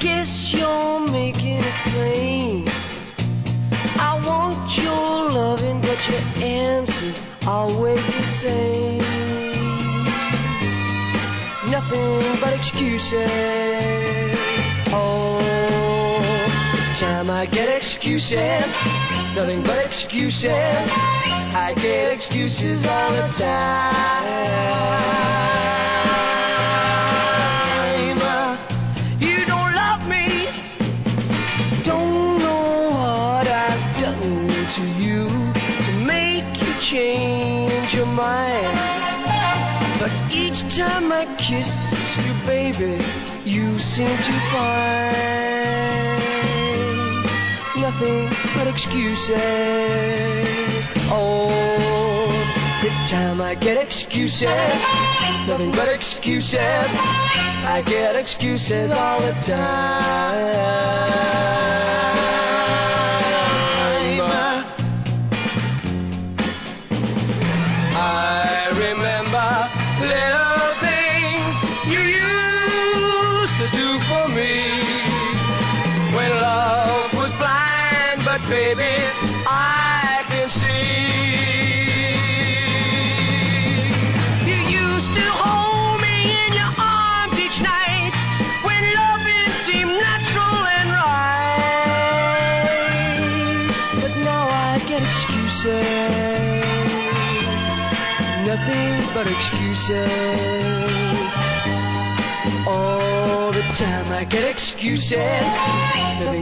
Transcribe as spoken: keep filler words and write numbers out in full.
guess you're making it plain. I want your loving, but your answer's always the same. Nothing but excuses. All the time I get excuses. Nothing but excuses. I get excuses all the time. You don't love me. Don't know what I've done to you to make you change your mind. But each time I kiss you, baby, you seem to find nothing but excuses. All the time I get excuses. Nothing but excuses. I get excuses all the time. I remember little things you used to do for me when love was blind, but baby, I can see. You used to hold me in your arms each night when loving seemed natural and right. But now I get excuses. Nothing but excuses. All the time I get excuses. Nothing